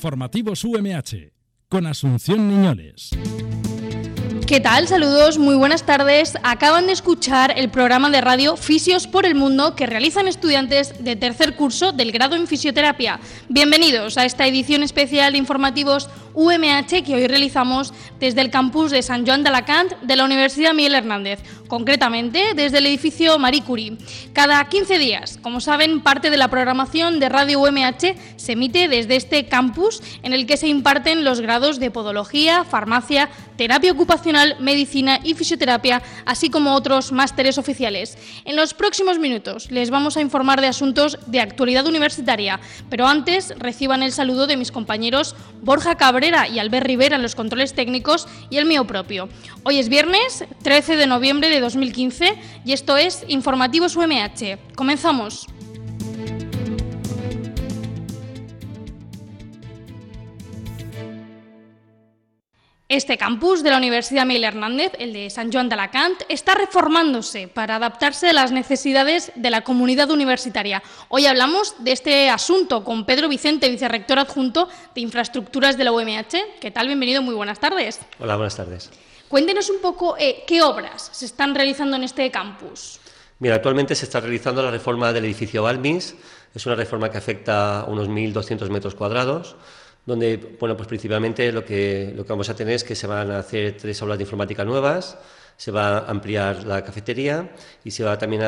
Informativos UMH, con Asunción Niñoles. ¿Qué tal? Saludos, muy buenas tardes. Acaban de escuchar el programa de radio Fisios por el Mundo que realizan estudiantes de tercer curso del grado en fisioterapia. Bienvenidos a esta edición especial de Informativos UMH que hoy realizamos desde el campus de Sant Joan d'Alacant de la Universidad Miguel Hernández, concretamente desde el edificio Marie Curie. Cada 15 días, como saben, parte de la programación de Radio UMH se emite desde este campus en el que se imparten los grados de podología, farmacia, terapia ocupacional, medicina y fisioterapia, así como otros másteres oficiales. En los próximos minutos les vamos a informar de asuntos de actualidad universitaria, pero antes reciban el saludo de mis compañeros Borja Cabrera y Albert Rivera en los controles técnicos y el mío propio. Hoy es viernes 13 de noviembre de 2015 y esto es Informativos UMH. Comenzamos. Este campus de la Universidad Miguel Hernández, el de Sant Joan d'Alacant, está reformándose para adaptarse a las necesidades de la comunidad universitaria. Hoy hablamos de este asunto con Pedro Vicente, vicerrector adjunto de Infraestructuras de la UMH. ¿Qué tal? Bienvenido, muy buenas tardes. Hola, buenas tardes. Cuéntenos un poco qué obras se están realizando en este campus. Mira, actualmente se está realizando la reforma del edificio Balmis. Es una reforma que afecta a unos 1.200 metros cuadrados, donde, bueno, pues principalmente lo que vamos a tener es que se van a hacer 3 aulas de informática nuevas, se va a ampliar la cafetería y se va también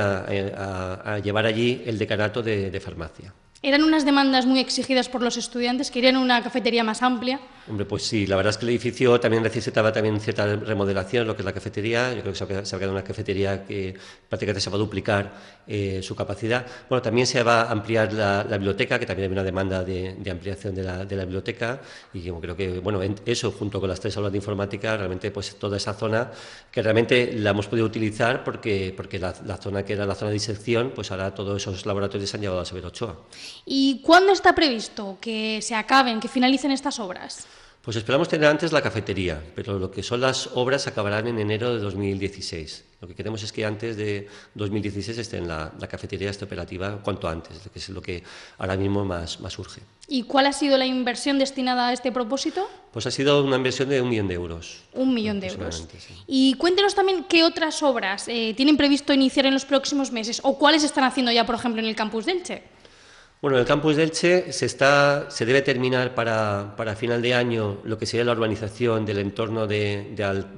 a llevar allí el decanato de farmacia. ¿Eran unas demandas muy exigidas por los estudiantes? ¿Querían una cafetería más amplia? Hombre, pues sí, la verdad es que el edificio también necesitaba cierta remodelación, lo que es la cafetería. Yo creo que se ha quedado una cafetería que prácticamente se va a duplicar su capacidad. Bueno, también se va a ampliar la biblioteca, que también hay una demanda de ampliación de la biblioteca, y yo creo que, bueno, eso junto con las 3 aulas de informática, realmente pues toda esa zona que realmente la hemos podido utilizar porque la zona que era la zona de disección, pues ahora todos esos laboratorios se han llevado a Severo Ochoa. ¿Y cuándo está previsto que se acaben, que finalicen estas obras? Pues esperamos tener antes la cafetería, pero lo que son las obras acabarán en enero de 2016. Lo que queremos es que antes de 2016 esté en la cafetería esté operativa cuanto antes, que es lo que ahora mismo más urge. ¿Y cuál ha sido la inversión destinada a este propósito? Pues ha sido una inversión de 1 millón de euros. 1 millón de euros. Sí. Y cuéntenos también qué otras obras tienen previsto iniciar en los próximos meses o cuáles están haciendo ya, por ejemplo, en el campus de Elche. Bueno, en el campus de Elche se debe terminar para final de año lo que sería la urbanización del entorno de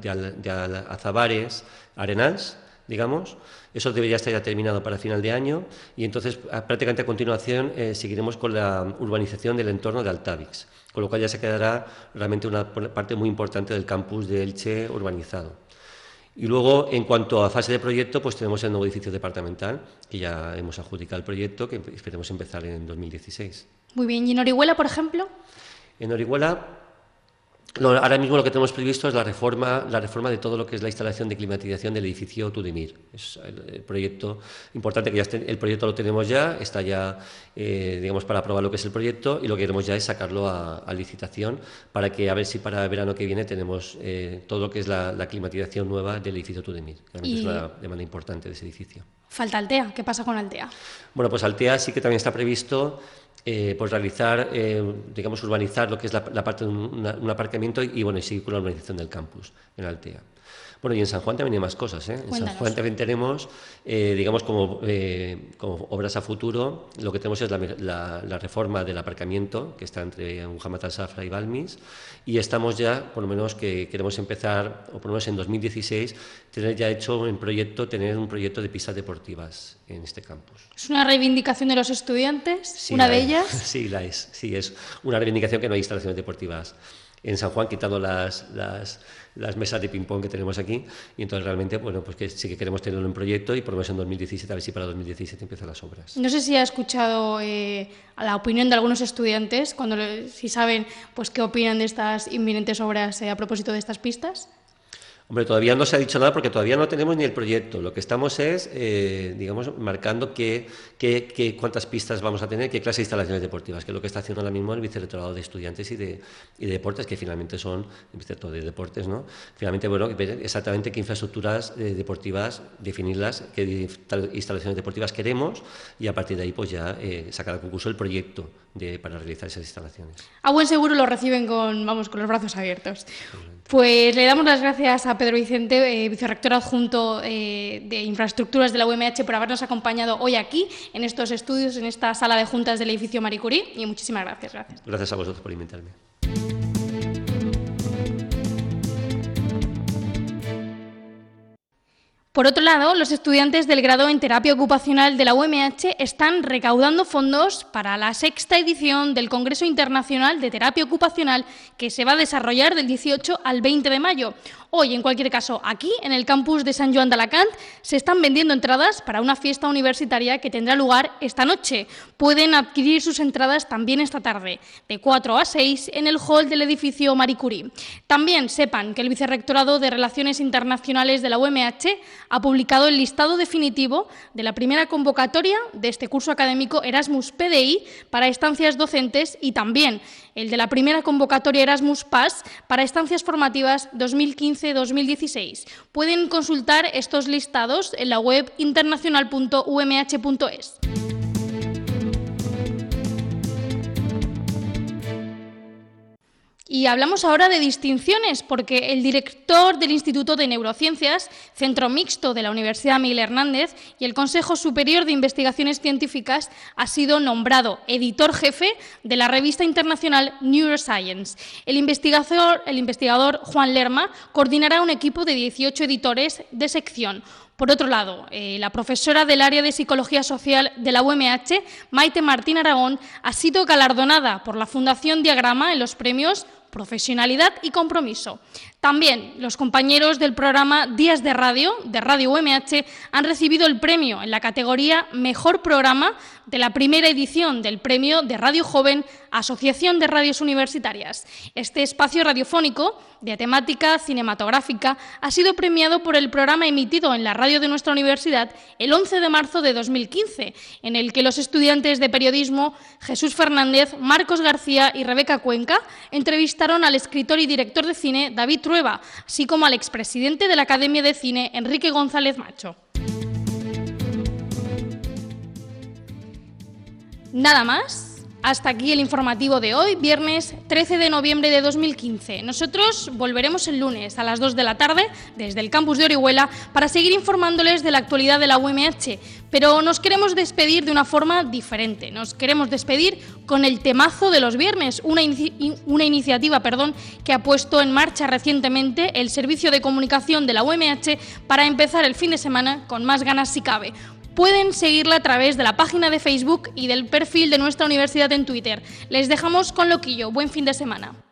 Azabares, Arenals, digamos. Eso debería estar ya terminado para final de año y entonces prácticamente a continuación seguiremos con la urbanización del entorno de Altavix, con lo cual ya se quedará realmente una parte muy importante del campus de Elche urbanizado. Y luego, en cuanto a fase de proyecto, pues tenemos el nuevo edificio departamental, que ya hemos adjudicado el proyecto, que esperemos empezar en 2016. Muy bien. ¿Y en Orihuela, por ejemplo? En Orihuela, ahora mismo lo que tenemos previsto es la reforma de todo lo que es la instalación de climatización del edificio Tudemir. Es el proyecto importante, que el proyecto lo tenemos ya, está ya, digamos, para aprobar lo que es el proyecto, y lo que queremos ya es sacarlo a licitación para que, a ver si para el verano que viene tenemos todo lo que es la climatización nueva del edificio Tudemir. Es una demanda importante de ese edificio. Falta Altea. ¿Qué pasa con Altea? Bueno, pues Altea sí que también está previsto pues realizar, digamos, urbanizar lo que es la parte de un aparcamiento y bueno, y seguir con la urbanización del campus en Altea. Bueno, y en San Juan también hay más cosas, ¿eh? En San Juan también tenemos, digamos, como obras a futuro, lo que tenemos es la reforma del aparcamiento, que está entre Muhammad al-Safra y Balmis, y estamos ya, por lo menos, que queremos empezar, o por lo menos en 2016, tener un proyecto de pistas deportivas en este campus. ¿Es una reivindicación de los estudiantes? Sí, ¿Una de ellas? Sí, es una reivindicación que no hay instalaciones deportivas en San Juan, quitando las mesas de ping-pong que tenemos aquí, y entonces realmente, bueno, pues que sí que queremos tenerlo en proyecto y por lo menos en 2017, a ver si para 2017 empiezan las obras. No sé si ha escuchado a la opinión de algunos estudiantes, si saben pues qué opinan de estas inminentes obras a propósito de estas pistas. Hombre, todavía no se ha dicho nada porque todavía no tenemos ni el proyecto. Lo que estamos es, digamos, marcando cuántas pistas vamos a tener, qué clase de instalaciones deportivas, que es lo que está haciendo ahora mismo el Vicerrectorado de Estudiantes y de Deportes, que finalmente son, el Vicerrectorado de Deportes, ¿no? Finalmente, bueno, ver exactamente qué infraestructuras deportivas, definirlas, qué instalaciones deportivas queremos y a partir de ahí pues ya sacar al concurso el proyecto para realizar esas instalaciones. A buen seguro lo reciben con los brazos abiertos. Pues le damos las gracias a Pedro Vicente, vicerrector adjunto de Infraestructuras de la UMH, por habernos acompañado hoy aquí, en estos estudios, en esta sala de juntas del edificio Marie Curie, y muchísimas gracias. Gracias a vosotros por invitarme. Por otro lado, los estudiantes del grado en terapia ocupacional de la UMH están recaudando fondos para la 6ª edición del Congreso Internacional de Terapia Ocupacional, que se va a desarrollar del 18 al 20 de mayo. Hoy, en cualquier caso, aquí, en el campus de Sant Joan d'Alacant, se están vendiendo entradas para una fiesta universitaria que tendrá lugar esta noche. Pueden adquirir sus entradas también esta tarde, de 4 a 6, en el hall del edificio Marie Curie. También sepan que el Vicerrectorado de Relaciones Internacionales de la UMH ha publicado el listado definitivo de la primera convocatoria de este curso académico Erasmus PDI para estancias docentes y también el de la primera convocatoria Erasmus PAS para estancias formativas 2015-2016. Pueden consultar estos listados en la web internacional.umh.es. Y hablamos ahora de distinciones, porque el director del Instituto de Neurociencias, Centro Mixto de la Universidad Miguel Hernández, y el Consejo Superior de Investigaciones Científicas ha sido nombrado editor jefe de la revista internacional Neuroscience. El investigador Juan Lerma coordinará un equipo de 18 editores de sección. Por otro lado, la profesora del área de Psicología Social de la UMH, Maite Martín Aragón, ha sido galardonada por la Fundación Diagrama en los premios Profesionalidad y Compromiso. También los compañeros del programa Días de Radio UMH, han recibido el premio en la categoría Mejor Programa de la primera edición del Premio de Radio Joven Asociación de Radios Universitarias. Este espacio radiofónico de temática cinematográfica ha sido premiado por el programa emitido en la radio de nuestra universidad el 11 de marzo de 2015, en el que los estudiantes de periodismo Jesús Fernández, Marcos García y Rebeca Cuenca entrevistaron al escritor y director de cine David Trueba, así como al expresidente de la Academia de Cine Enrique González Macho. Nada más. Hasta aquí el informativo de hoy, viernes 13 de noviembre de 2015. Nosotros volveremos el lunes a las 2 de la tarde desde el campus de Orihuela para seguir informándoles de la actualidad de la UMH, pero nos queremos despedir de una forma diferente. Nos queremos despedir con el temazo de los viernes, una iniciativa que ha puesto en marcha recientemente el Servicio de Comunicación de la UMH para empezar el fin de semana con más ganas si cabe. Pueden seguirla a través de la página de Facebook y del perfil de nuestra universidad en Twitter. Les dejamos con Loquillo. Buen fin de semana.